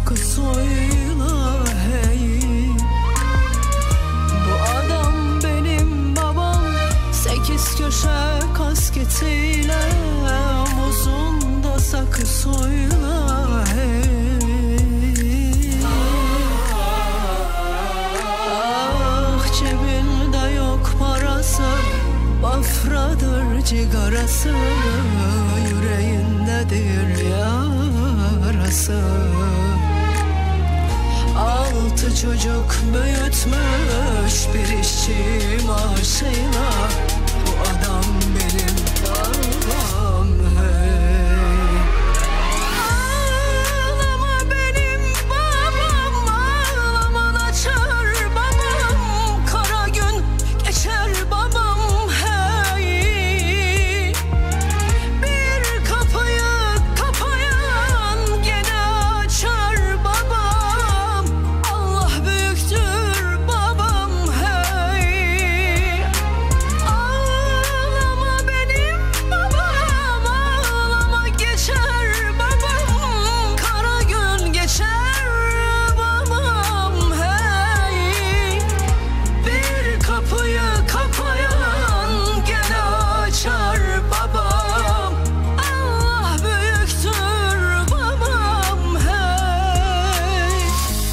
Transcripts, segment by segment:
sakı soyla hey. Bu adam benim babam, 8 köşe kasketiyle, omuzunda sakı soyla hey. Ah cebinde yok parası, bafradır cigarası, yüreğindedir yarası. 6 çocuk büyütmüş bir işçi maaşıyla, bu adam benim babam hey. Ağlama benim babam, ağlama açar babam, kara gün geçer babam hey. Bir kapıyı kapayan gene açar babam, Allah büyüktür babam hey. Ağlama benim babam, ağlama geçer babam, kara gün geçer babam hey. Bir kapıyı kapayan gene açar babam, Allah büyüktür babam hey.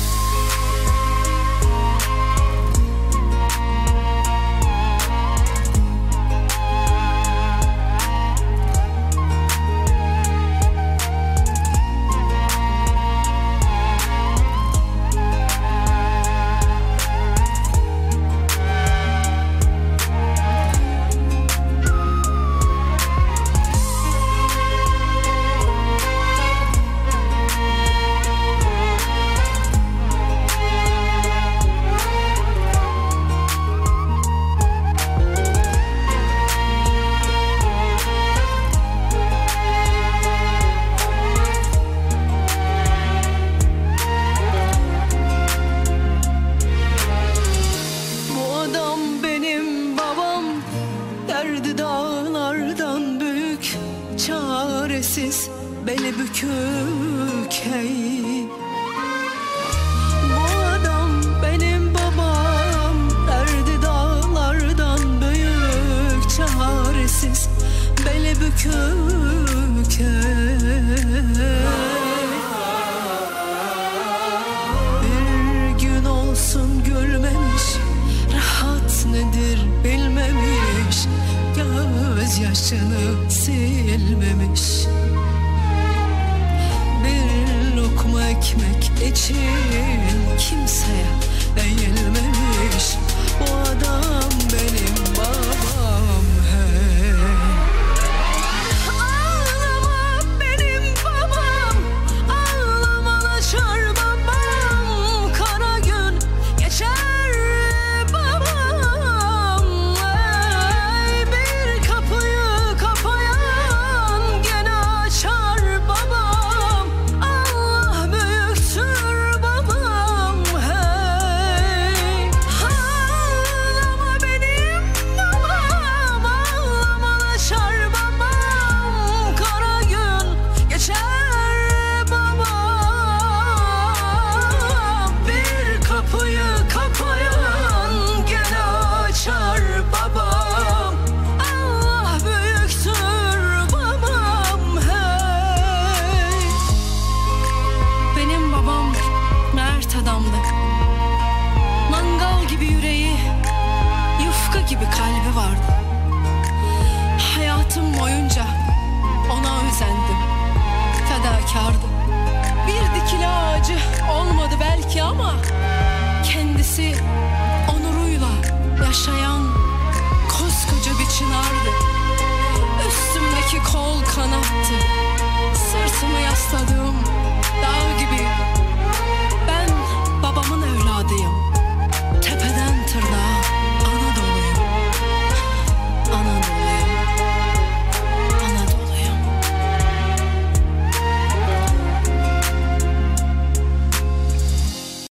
Bu adam benim babam, derdi dağlardan büyük, çaresiz beli bükük hey. Bu adam benim babam, derdi dağlardan büyük, çaresiz beli bükük hey. Bir gün olsun gülmemiş, rahat nedir bilmemiş, gözyaşını silmemiş. Bir lokma ekmek için kimseye eğilmemiş, bu adam benim babam hey. Ağlama benim babam, ağlama açar babam, kara gün geçer babam hey. Bir kapıyı kapayan gene açar babam, Allah büyüktür babam hey. Ağlama benim babam, ağlama açar babam, kara gün geçer babam. Bir kapıyı kapayan gene açar babam, Allah büyüktür babam hey. Benim babam mert adamdı, mangal gibi yüreği, yufka gibi kalbi vardı. Hayatım boyunca ona özendim, fedakardı. Bir dikili ağacı olmadı belki ama kendisi onuruyla yaşayan koskoca bir çınardı. Üstümdeki kol kanattı, sırtımı yasladı